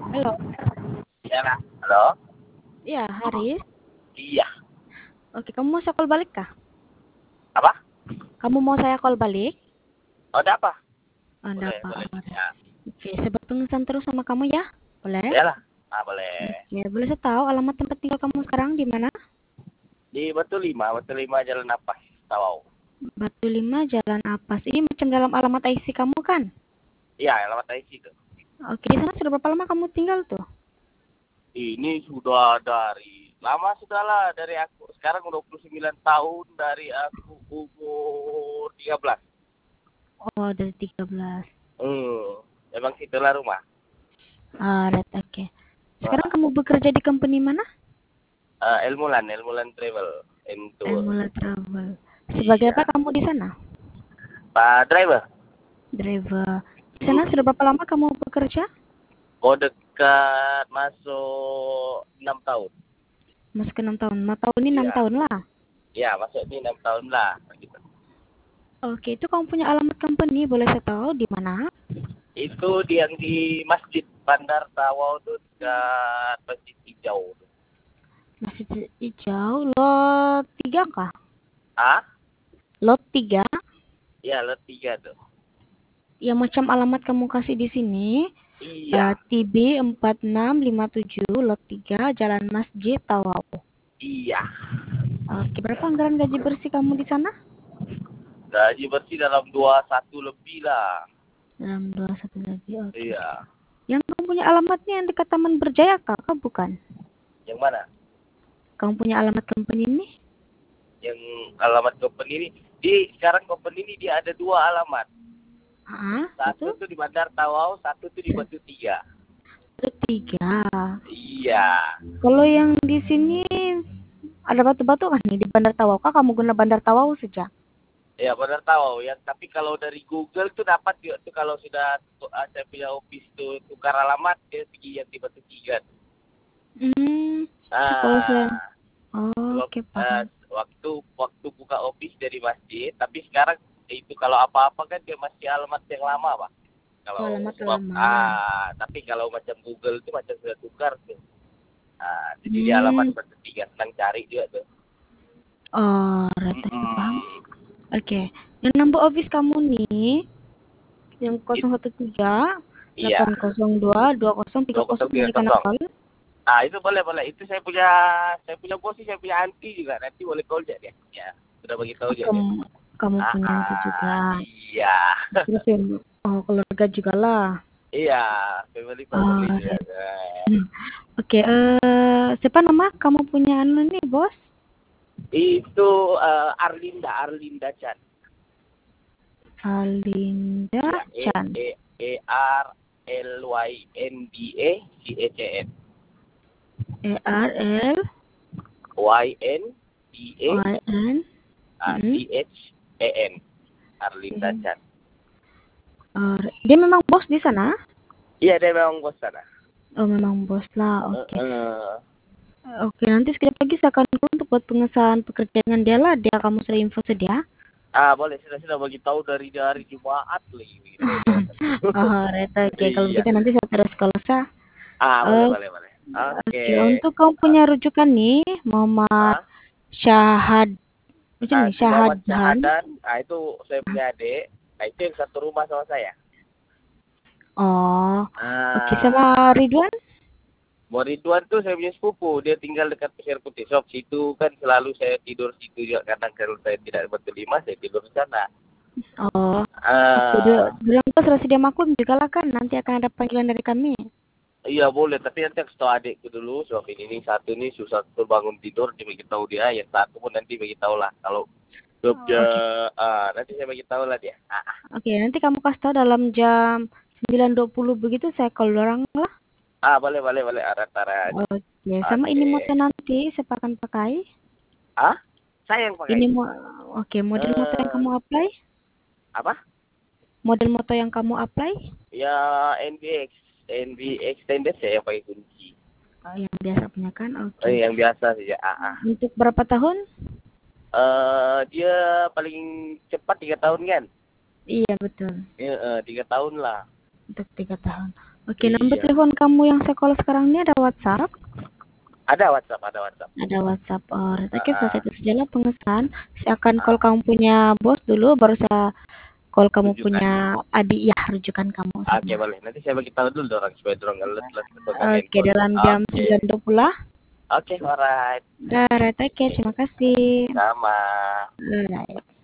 Halo, Iya lah. Halo? ya Haris. Iya. Oke, kamu mau saya call balik kah? Apa? Kamu mau saya call balik? Oh, ada apa? Oh, enggak Boleh, apa. boleh. Oh, Ya. oke, saya berpengesan terus sama kamu ya? Boleh? Iyalah. Ah, boleh. Oke, boleh saya tahu alamat tempat tinggal kamu sekarang di mana? Di Batu Lima Jalan Napas, Tawau. Batu Lima, Jalan Apas. Ini macam dalam alamat IC kamu kan? Iya, alamat IC itu. Oke, di sana sudah berapa lama kamu tinggal tuh? Ini sudah dari lama sudah lah dari aku. Sekarang 29 tahun dari aku umur 13. Oh, dari 13. Emang situlah rumah. Alright, oke. Sekarang Nah, kamu bekerja di company mana? Elmulan Travel and Tour. Emula Travel. Sebagai apa Iya. kamu di sana? Pak driver. Driver. Di sana sudah berapa lama kamu bekerja? Oh, dekat masuk 6 tahun. Masuk ke 6 tahun. 5 tahun ini 6 Iya. tahun lah. Ya, masuk ini 6 tahun lah. Gitu. Oke, itu kamu punya alamat company, boleh saya tahu di mana? Itu yang di Masjid Bandar Tawau tuh dekat Masjid Hijau. Masjid Hijau, lot 3 kah? Ah? Lot 3? Ya, lot 3 tuh. Yang macam alamat kamu kasih di sini, Iya. TB 4657, lot 3, Jalan Masjid Tawau. Iya. Oke, berapa anggaran gaji bersih kamu di sana? Gaji bersih dalam 21 lebih lah. Dalam 21 lagi, oke. Iya. Yang kamu punya alamatnya yang dekat Taman Berjaya kah? Kah bukan? Yang mana? Kamu punya alamat company ini? Yang alamat company ini. Sekarang company ini dia ada 2 alamat. Satu Itu? tuh di Bandar Tawau, satu tuh di Batu 3. Itu 3. Iya. Kalau yang di sini ada batu-batu kan nih di Bandar Tawau. Kak, kamu guna Bandar Tawau saja? Ya, Bandar Tawau ya. Tapi kalau dari Google tuh dapat juga tuh kalau sudah saya punya office tuh tukar alamat dia pergi yang di Batu 3. Kalau saya, Ah, oh, oke paham. waktu buka office dari masjid, tapi sekarang itu kalau apa-apa kan dia masih alamat yang lama, Pak. Oh, Kalau alamat lama. tapi kalau macam Google itu macam sudah tukar tuh. Jadi dia alamat Hmm. Batu 3 senang cari juga tuh. Oh, rata paham. Oke. Yang number office kamu nih, yang 013 Iya, 802 2030 American 2030. Call. Itu boleh. Itu saya punya bos, saya punya anti juga. Nanti boleh call dia. Ya, sudah bagi tahu Oh, dia. kamu punya itu juga. Iya. Terus yang, oh, keluarga juga lah. Iya, family Oh, juga. right. Oke, siapa nama kamu punya anu nih, bos? Itu Arlinda Chan. Alinda Ya, Chan. Arlynda Chan. ERL Ynda YN. Chan. Arlinda Chan. Dia memang bos di sana? Iya, dia memang bos sana. Oh, memang bos lah. Oke. Oke, nanti sekejap lagi saya akan call untuk buat pengesahan pekerjaan dengan dia lah. Dia kamu sudah info sedia. Boleh sudah bagi tahu dari hari Jumat lagi gitu. Oh, reta. Oke, kalau Iya. begitu nanti saya terus kalau saya. Boleh. Oke, Oke. untuk kamu punya rujukan nih, Muhammad Syahad. Macam nih, Itu Muhammad Syahadhan. Syahadan. Itu saya punya adik. Itu yang satu rumah sama saya. Oh, oke, sama Ridwan? Ridwan tuh saya punya sepupu. Dia tinggal dekat Pasir Putih Shop. Situ kan selalu saya tidur situ juga. Kadang kalau saya tidak dapat Batu 5, saya tidur di sana. Oh, oke. Bilang kau sudah sedia maklum juga lah kan. Nanti akan ada panggilan dari kami. Iya boleh, tapi nanti aku tahu adikku dulu. Sebab ini satu ini susah bangun tidur, dia bagi tahu dia. Yang satu pun nanti bagi tahu lah. Kalau dia, nanti saya bagi tahu lah dia. Oke, nanti kamu kasih tahu dalam jam 9.20 begitu saya call orang lah. Boleh. Arah. Oke, sama ini motor nanti saya akan pakai. Saya yang pakai. Ini oke, model motor yang kamu apply? Apa? Model motor yang kamu apply? Ya NB extended saya yang pakai kunci. Oh, yang biasa punya kan? Oke. Yang biasa saja. Untuk berapa tahun? Dia paling cepat 3 tahun kan? Iya betul. 3 tahun lah. Untuk 3 tahun. Oke, nomor Iya. telepon kamu yang sekolah sekarang ini ada WhatsApp? Ada WhatsApp, ada WhatsApp. Ada WhatsApp. Oh, oke, Ah, saya itu sajalah pengesan. Saya akan call ah, kamu punya bos dulu, baru saya call kamu rujukan. punya adik. Ya, rujukan kamu Oke, sama. boleh. Nanti saya bagi tahu dulu orang supaya orang alert pegang Oke, handphone. dalam jam Oke. 9.20. Oke, alright. Alright, oke, terima kasih. Sama. Alright.